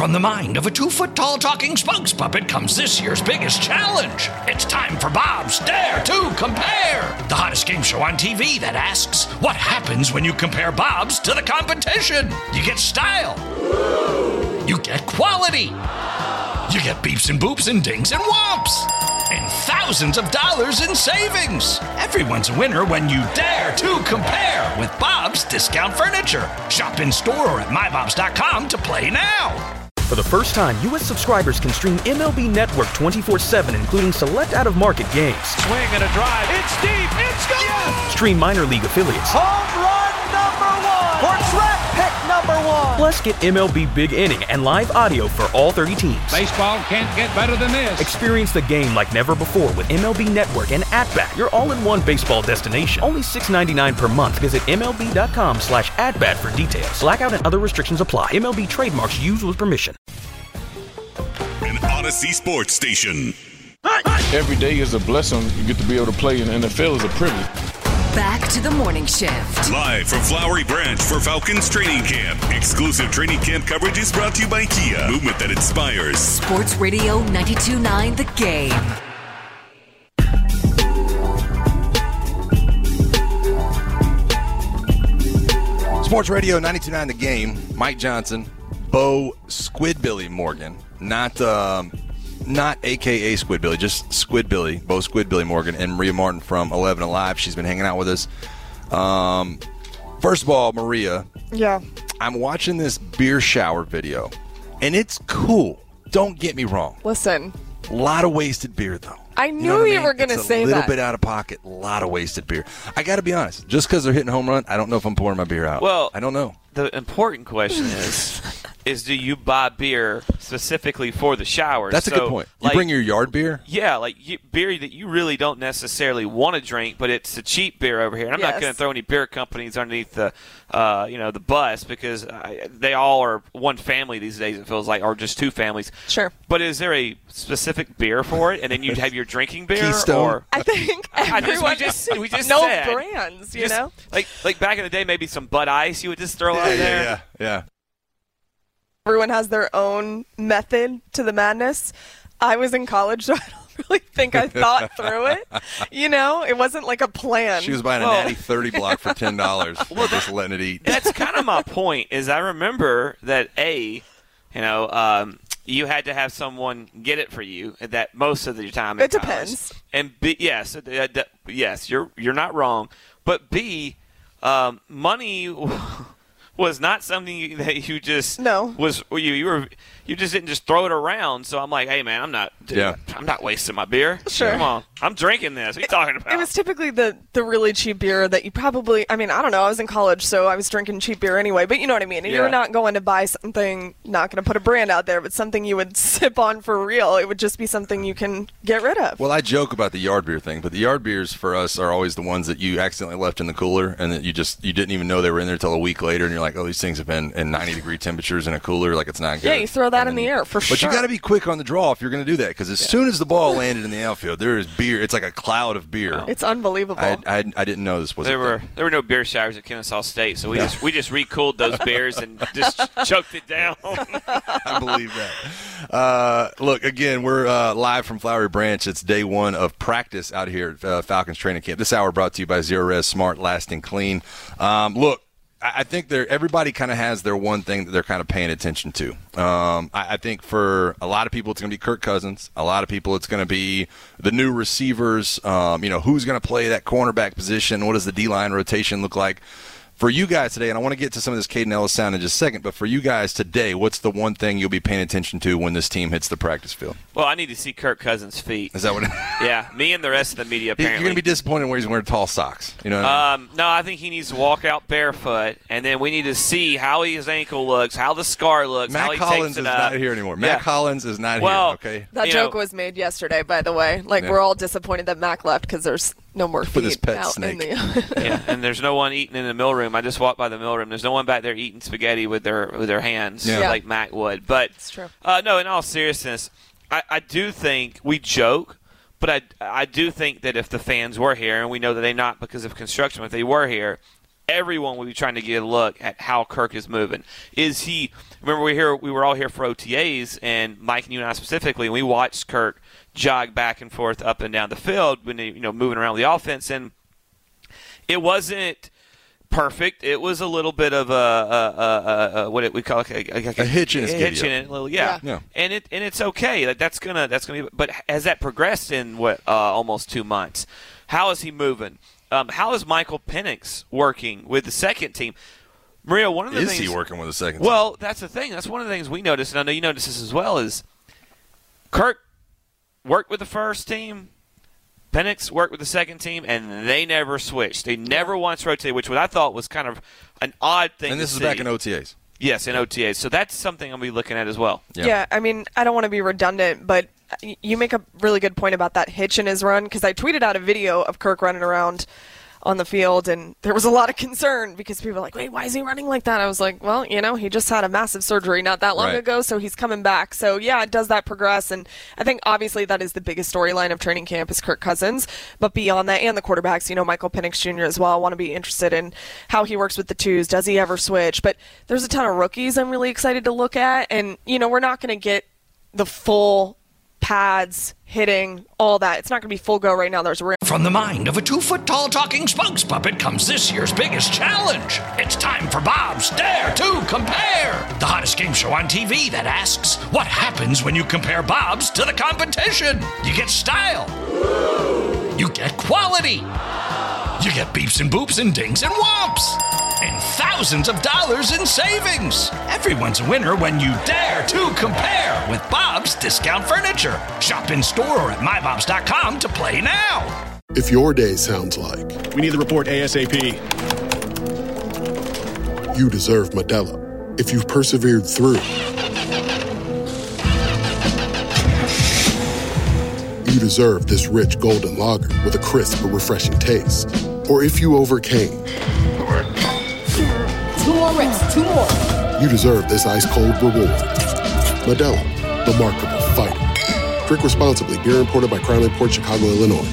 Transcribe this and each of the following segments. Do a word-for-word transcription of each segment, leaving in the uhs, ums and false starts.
From the mind of a two-foot-tall talking spokes puppet comes this year's biggest challenge. It's time for Bob's Dare to Compare, the hottest game show on T V that asks, what happens when you compare Bobs to the competition? You get style. You get quality. You get beeps and boops and dings and whomps. And thousands of dollars in savings. Everyone's a winner when you dare to compare with Bob's Discount Furniture. Shop in store or at my bobs dot com to play now. For the first time, U S subscribers can stream M L B Network twenty-four seven, including select out-of-market games. Swing and a drive. It's deep. It's gone. Yes. Stream minor league affiliates. Home run number one. Or track pick number one. Plus, get M L B Big Inning and live audio for all thirty teams. Baseball can't get better than this. Experience the game like never before with M L B Network and At-Bat, your all-in-one baseball destination. Only six dollars and ninety-nine cents per month. Visit M L B dot com slash at-bat for details. Blackout and other restrictions apply. M L B trademarks used with permission. An Odyssey Sports Station. Every day is a blessing. You get to be able to play in the N F L is a privilege. Back to the morning shift. Live from Flowery Branch for Falcons training camp. Exclusive training camp coverage is brought to you by Kia. Movement that inspires. Sports Radio ninety-two point nine The Game. Sports Radio ninety-two point nine The Game. Mike Johnson, Bo Squidbilly Morgan. Not um, not A K A Squidbilly, just Squidbilly, Bo Squidbilly Morgan, and Maria Martin from eleven Alive. She's been hanging out with us. Um, first of all, Maria. Yeah. I'm watching this beer shower video, and it's cool. Don't get me wrong. Listen. A lot of wasted beer, though. I knew you, know you I mean? were going to say that. A little bit out of pocket, a lot of wasted beer. I got to be honest. Just because they're hitting home run, I don't know if I'm pouring my beer out. Well, I don't know. The important question is, is do you buy beer specifically for the showers? That's a so, good point. You like, bring your yard beer? Yeah, like you, beer that you really don't necessarily want to drink, but it's a cheap beer over here. And I'm yes. not going to throw any beer companies underneath the, uh, you know, the bus because I, they all are one family these days. It feels like, or just two families. Sure. But is there a specific beer for it, and then you have your drinking beer? Keystone. Or I think I just, everyone we just we just no said, brands, you just, know. Like like back in the day, maybe some Bud Ice you would just throw Yeah, out yeah, there. yeah, yeah. Everyone has their own method to the madness. I was in college, so I don't really think I thought through it. You know, it wasn't like a plan. She was buying a Well- Natty thirty block for ten dollars. Well, just letting it eat. That's kind of my point. Is I remember that a, you know, um, you had to have someone get it for you at that most of the time. in It college. depends. And B, yes, uh, uh, yes, you're you're not wrong. But B, um, money was not something you, that you just No. was you you were you just didn't just throw it around. So I'm like, hey man, I'm not dude, Yeah. I'm not wasting my beer. Sure. Come on, I'm drinking this. What are you talking about? It was typically the, the really cheap beer that you probably, I mean, I don't know. I was in college, so I was drinking cheap beer anyway. But you know what I mean. Yeah. You're not going to buy something, not going to put a brand out there, but something you would sip on for real. It would just be something you can get rid of. Well, I joke about the yard beer thing, but the yard beers for us are always the ones that you accidentally left in the cooler and that you just you didn't even know they were in there until a week later, and you're like, oh, these things have been in ninety degree temperatures in a cooler, like it's not good. Yeah, you throw that And in then- the air for But sure. you got to be quick on the draw if you're going to do that, because as soon as the ball landed in the outfield, there is beer. It's like a cloud of beer. It's unbelievable. I, I, I didn't know this was. There a were thing. there were no beer showers at Kennesaw State, so we just we just recooled those beers and just choked it down. I believe that. Uh, look, again, we're uh, live from Flowery Branch. It's day one of practice out here at uh, Falcons training camp. This hour brought to you by Zero Res Smart, Lasting Clean. Um, look, I, I think there everybody kind of has their one thing that they're kind of paying attention to. Um, I, I think for a lot of people, it's going to be Kirk Cousins. A lot of people, it's going to be the new receivers. Um, you know, who's going to play that cornerback position? What does the D-line rotation look like? For you guys today, and I want to get to some of this Caden Ellis sound in just a second, but for you guys today, what's the one thing you'll be paying attention to when this team hits the practice field? Well, I need to see Kirk Cousins' feet. Is that what? Yeah, me and the rest of the media. Apparently, You're going to be disappointed when he's wearing tall socks. You know. What I mean? Um, no, I think he needs to walk out barefoot, and then we need to see how his ankle looks, how the scar looks, how Matt he Collins takes it is up. not here anymore. Yeah. Matt Collins is not Well, here. Okay. That you joke know- was made yesterday, by the way. Like, Yeah. we're all disappointed that Mac left because there's no more feet With his pet out snake. in the Yeah, and there's no one eating in the mill room. I just walked by the mill room. There's no one back there eating spaghetti with their with their hands Yeah. like Mac would. But It's true. Uh, no, in all seriousness, I, I do think we joke, but I I do think that if the fans were here, and we know that they're not because of construction, if they were here, everyone will be trying to get a look at how Kirk is moving. Is he – remember we here we were all here for O T As, and Mike and you and I specifically, and we watched Kirk jog back and forth up and down the field when he, you know, moving around the offense, and it wasn't perfect. It was a little bit of a, a, a, a what it, we call it, a, a, a hitch in his hitch in it, little, yeah. yeah, and it and it's okay. Like that's gonna that's gonna be. But has that progressed in what uh, almost two months? How is he moving? Um, how is Michael Penix working with the second team? Maria, one of the is things. Is he working with the second team? Well, that's the thing. That's one of the things we noticed, and I know you noticed this as well, is Kirk worked with the first team, Penix worked with the second team, and they never switched. They never once rotated, which what I thought was kind of an odd thing And this to is see. back in O T As. Yes, in O T As. So that's something I'm going to be looking at as well. Yeah. yeah, I mean, I don't want to be redundant, but you make a really good point about that hitch in his run, because I tweeted out a video of Kirk running around on the field, and there was a lot of concern because people were like, wait, why is he running like that? I was like, well, you know, he just had a massive surgery not that long right. ago, so he's coming back. So, yeah, does that progress? And I think, obviously, that is the biggest storyline of training camp is Kirk Cousins. But beyond that, and the quarterbacks, you know, Michael Penix Junior as well, I want to be interested in how he works with the twos. Does he ever switch? But there's a ton of rookies I'm really excited to look at. And, you know, we're not going to get the full pads, hitting, all that. It's not going to be full go right now. There's a From the mind of a two-foot-tall talking spokes puppet comes this year's biggest challenge. It's time for Bob's Dare to Compare, the hottest game show on T V that asks, what happens when you compare Bob's to the competition? You get style. You get quality. You get beeps and boops and dings and whomps. And thousands of dollars in savings. Everyone's a winner when you dare to compare with Bob's Discount Furniture. Shop in store or at my bobs dot com to play now. If your day sounds like we need the report ASAP, you deserve Modelo. If you've persevered through, you deserve this rich golden lager with a crisp but refreshing taste. Or if you overcame, Two more reps, two more. you deserve this ice-cold reward. Modelo, the mark of a fighter. Drink responsibly. Beer imported by Crown Port Chicago, Illinois.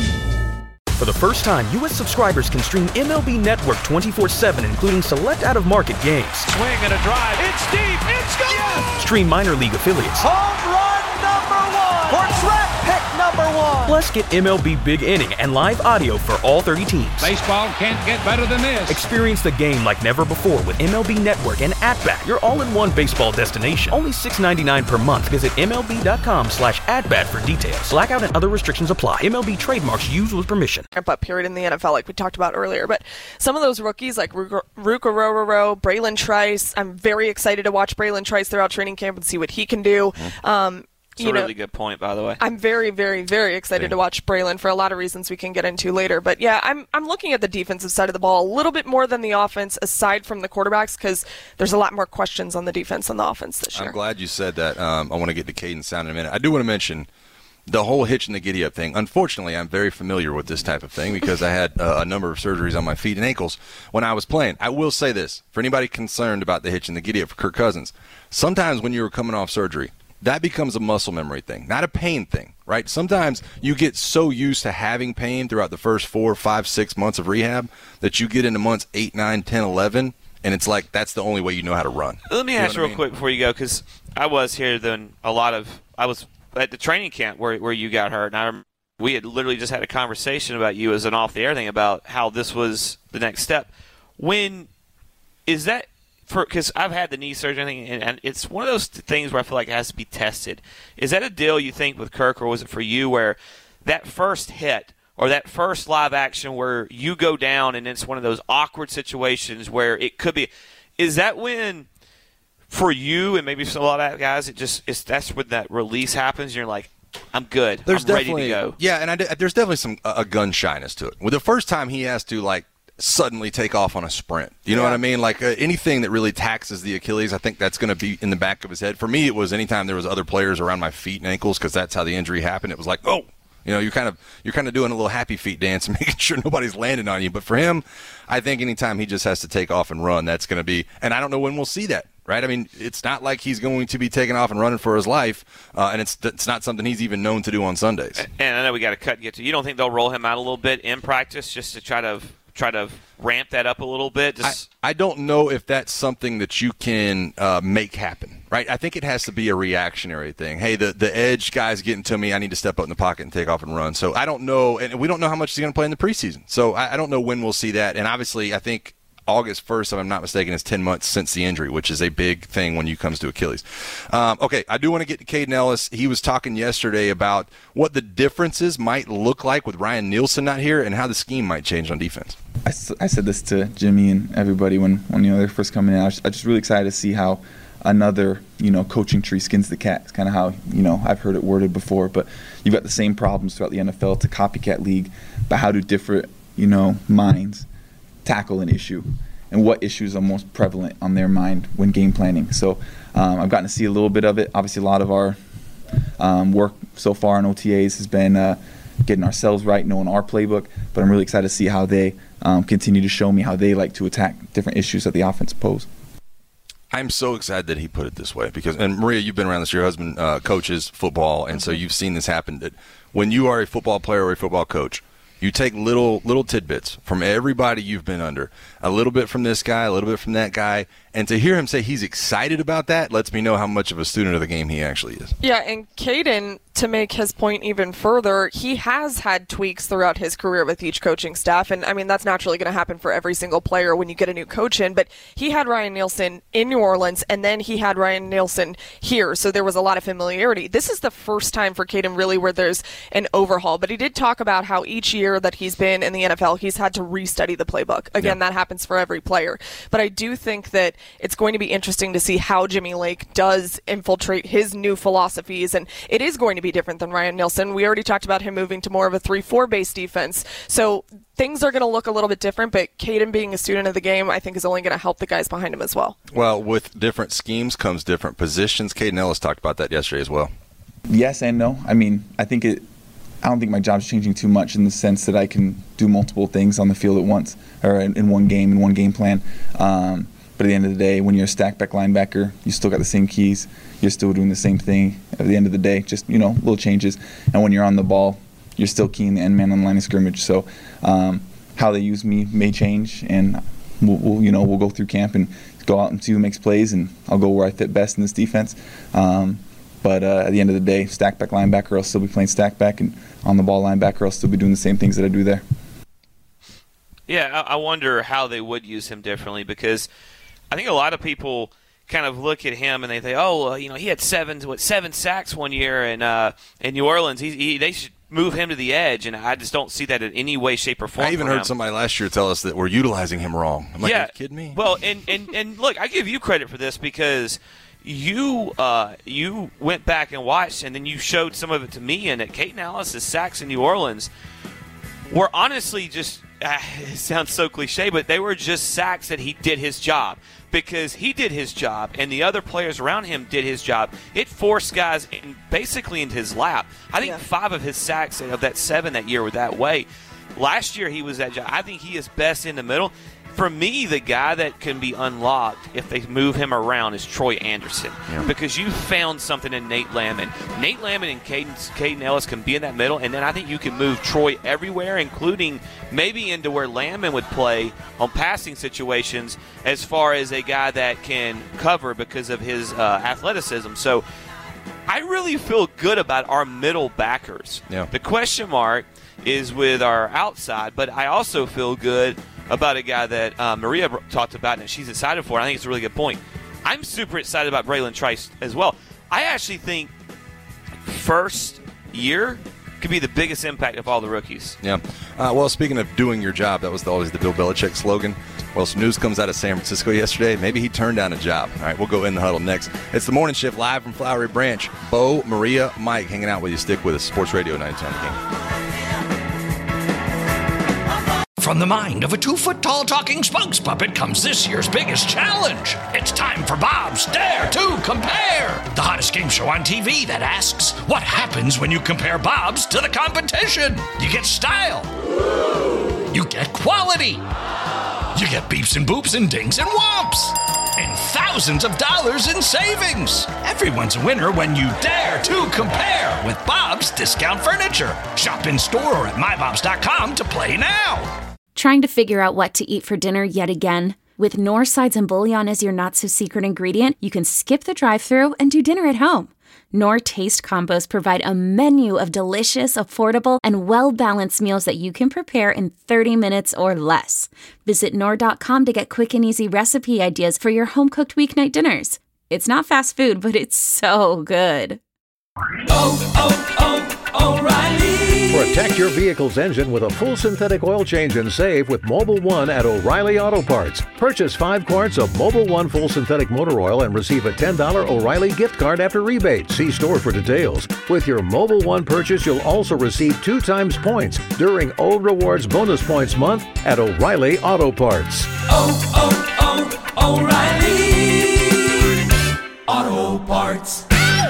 For the first time, U S subscribers can stream M L B Network twenty-four seven, including select out-of-market games. Swing and a drive. It's deep. It's gone. Yes. Stream minor league affiliates. Home run number one. Or track pick number one. Plus, get M L B Big Inning and live audio for all thirty teams. Baseball can't get better than this. Experience the game like never before with M L B Network and At-Bat, your all-in-one baseball destination. Only six dollars and ninety-nine cents per month. Visit M L B dot com slash at-bat for details. Blackout and other restrictions apply. M L B trademarks used with permission. Up period in the N F L like we talked about earlier, but some of those rookies like Ruka Rororo, Braylon Trice, I'm very excited to watch Braylon Trice throughout training camp and see what he can do. Um, It's a really know, good point, by the way. I'm very, very, very excited to watch Braylon for a lot of reasons we can get into later. But yeah, I'm I'm looking at the defensive side of the ball a little bit more than the offense, aside from the quarterbacks, because there's a lot more questions on the defense than the offense this year. I'm glad you said that. Um, I want to get to Caden Sound in a minute. I do want to mention the whole hitch and the giddy-up thing. Unfortunately, I'm very familiar with this type of thing because I had uh, a number of surgeries on my feet and ankles when I was playing. I will say this, for anybody concerned about the hitch and the giddy-up for Kirk Cousins, sometimes when you're coming off surgery, that becomes a muscle memory thing, not a pain thing, right? Sometimes you get so used to having pain throughout the first four, five, six months of rehab that you get into months eight, nine, ten, eleven, and it's like that's the only way you know how to run. Let me you know ask you real I mean? quick before you go, because I was here then a lot of – I was at the training camp where where you got hurt, and I remember we had literally just had a conversation about you as an off-the-air thing about how this was the next step. When – is that – because I've had the knee surgery, and, and it's one of those things where I feel like it has to be tested. Is that a deal you think with Kirk, or was it for you where that first hit or that first live action where you go down and it's one of those awkward situations where it could be – is that when for you and maybe for a lot of guys, it just it's that's when that release happens and you're like, I'm good. There's I'm ready definitely, to go. Yeah, and I, there's definitely some a gun shyness to it. Well, the first time he has to, like, suddenly take off on a sprint. You know yeah. what I mean? Like uh, anything that really taxes the Achilles, I think that's going to be in the back of his head. For me, it was anytime there was other players around my feet and ankles because that's how the injury happened. It was like, oh, you know, you're kind of you're kind of doing a little happy feet dance and making sure nobody's landing on you. But for him, I think anytime he just has to take off and run, that's going to be – and I don't know when we'll see that. Right? I mean, it's not like he's going to be taking off and running for his life, uh, and it's it's not something he's even known to do on Sundays. And I know we got to cut and get to. You don't think they'll roll him out a little bit in practice just to try to try to ramp that up a little bit? Just I, I don't know if that's something that you can uh, make happen, right? I think it has to be a reactionary thing. Hey, the, the edge guy's getting to me. I need to step up in the pocket and take off and run. So I don't know, and we don't know how much he's going to play in the preseason. So I, I don't know when we'll see that. And obviously, I think August first, if I'm not mistaken, is ten months since the injury, which is a big thing when you comes to Achilles. Um, okay, I do want to get to Caden Ellis. He was talking yesterday about what the differences might look like with Ryan Nielsen not here and how the scheme might change on defense. I, I said this to Jimmy and everybody when, when you know, they're first coming in. I was, I was just really excited to see how another, you know, coaching tree skins the cat. It's kind of how, you know, I've heard it worded before, but you've got the same problems throughout the N F L. It's a copycat league, but how do different, you know, minds tackle an issue and what issues are most prevalent on their mind when game planning. So um, I've gotten to see a little bit of it. Obviously, a lot of our um, work so far in O T As has been uh, getting ourselves right, knowing our playbook, but I'm really excited to see how they um, continue to show me how they like to attack different issues that the offense pose. I'm so excited that he put it this way because, and Maria, you've been around this. Your husband uh, coaches football, and so you've seen this happen. That when you are a football player or a football coach, you take little little tidbits from everybody you've been under, a little bit from this guy, a little bit from that guy, and to hear him say he's excited about that lets me know how much of a student of the game he actually is. Yeah, and Caden, to make his point even further, he has had tweaks throughout his career with each coaching staff, and I mean that's naturally going to happen for every single player when you get a new coach in, but he had Ryan Nielsen in New Orleans, and then he had Ryan Nielsen here, so there was a lot of familiarity. This is the first time for Caden really where there's an overhaul, but he did talk about how each year that he's been in the N F L, he's had to restudy the playbook. Again, yeah. That happens for every player, but I do think that it's going to be interesting to see how Jimmy Lake does infiltrate his new philosophies, and it is going to be different than Ryan Nielsen. We already talked about him moving to more of a three four base defense, so things are going to look a little bit different, but Caden being a student of the game, I think is only going to help the guys behind him as well. Well, with different schemes comes different positions. Caden Ellis talked about that yesterday as well. Yes and no. I mean, I think it I don't think my job's changing too much in the sense that I can do multiple things on the field at once or in, in one game, in one game plan. Um, but at the end of the day, when you're a stack back linebacker, you still got the same keys. You're still doing the same thing at the end of the day, just, you know, little changes. And when you're on the ball, you're still keying the end man on the line of scrimmage. So um, how they use me may change, and we'll, we'll, you know, we'll go through camp and go out and see who makes plays, and I'll go where I fit best in this defense. Um, But uh, at the end of the day, stack back linebacker, I'll still be playing stack back, and on the ball linebacker, I'll still be doing the same things that I do there. Yeah, I wonder how they would use him differently, because I think a lot of people kind of look at him and they think, oh, uh, you know, he had seven what seven sacks one year in uh, in New Orleans. He, he they should move him to the edge, and I just don't see that in any way, shape, or form. I even for heard him. somebody last year tell us that we're utilizing him wrong. I'm like, yeah. Are you kidding me? Well, and, and, and look, I give you credit for this because you uh, you went back and watched, and then you showed some of it to me, and that Caden Ellis' sacks in New Orleans were honestly just, uh, it sounds so cliche, but they were just sacks that he did his job. Because he did his job, and the other players around him did his job. It forced guys in, basically into his lap. I think yeah. five of his sacks of that seven that year were that way. Last year he was that job. I think he is best in the middle. For me, the guy that can be unlocked if they move him around is Troy Anderson. Yeah. Because you found something in Nate Landman. Nate Landman and Caden, Caden Ellis can be in that middle, and then I think you can move Troy everywhere, including maybe into where Landman would play on passing situations as far as a guy that can cover because of his uh, athleticism. So I really feel good about our middle backers. Yeah. The question mark is with our outside, but I also feel good about a guy that uh, Maria talked about and that she's excited for. I think it's a really good point. I'm super excited about Braylon Trice as well. I actually think first year could be the biggest impact of all the rookies. Yeah. Uh, well, speaking of doing your job, that was the, always the Bill Belichick slogan. Well, some news comes out of San Francisco yesterday. Maybe he turned down a job. All right, we'll go in the huddle next. It's the Morning Shift live from Flowery Branch. Bo, Maria, Mike hanging out with you. Stick with us. Sports Radio ninety-two on the Game. From the mind of a two-foot-tall talking spokes puppet comes this year's biggest challenge. It's time for Bob's Dare to Compare, the hottest game show on T V that asks, what happens when you compare Bob's to the competition? You get style. You get quality. You get beeps and boops and dings and whomps. And thousands of dollars in savings. Everyone's a winner when you dare to compare with Bob's Discount Furniture. Shop in store or at my bobs dot com to play now. Trying to figure out what to eat for dinner yet again? With Knorr sides and bouillon as your not-so-secret ingredient, you can skip the drive-thru and do dinner at home. Knorr Taste Combos provide a menu of delicious, affordable, and well-balanced meals that you can prepare in thirty minutes or less. Visit Knorr dot com to get quick and easy recipe ideas for your home-cooked weeknight dinners. It's not fast food, but it's so good. Oh, oh, oh, O'Reilly! Protect your vehicle's engine with a full synthetic oil change and save with Mobil one at O'Reilly Auto Parts. Purchase five quarts of Mobil one full synthetic motor oil and receive a ten dollars O'Reilly gift card after rebate. See store for details. With your Mobil one purchase, you'll also receive two times points during O Rewards Bonus Points Month at O'Reilly Auto Parts. Oh, oh, oh, O'Reilly Auto Parts.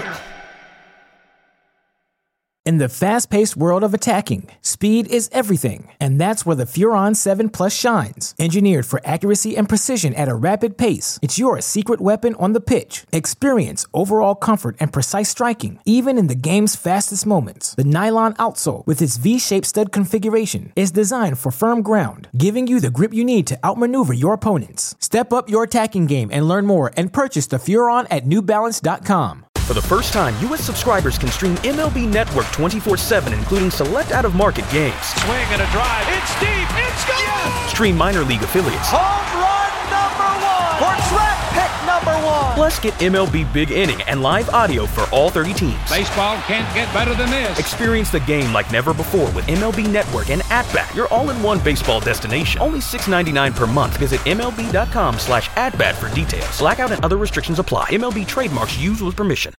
In the fast-paced world of attacking, speed is everything, and that's where the Furon seven Plus shines. Engineered for accuracy and precision at a rapid pace, it's your secret weapon on the pitch. Experience overall comfort and precise striking, even in the game's fastest moments. The nylon outsole, with its V-shaped stud configuration, is designed for firm ground, giving you the grip you need to outmaneuver your opponents. Step up your attacking game and learn more and purchase the Furon at New Balance dot com. For the first time, U S subscribers can stream M L B Network twenty-four seven, including select out-of-market games. Swing and a drive. It's deep. It's gone. Yes! Stream minor league affiliates. Home run number one. Or track pick number one. Plus, get M L B Big Inning and live audio for all thirty teams. Baseball can't get better than this. Experience the game like never before with M L B Network and At-Bat, your all-in-one baseball destination. Only six dollars and ninety-nine cents per month. Visit M L B dot com slash at bat for details. Blackout and other restrictions apply. M L B trademarks used with permission.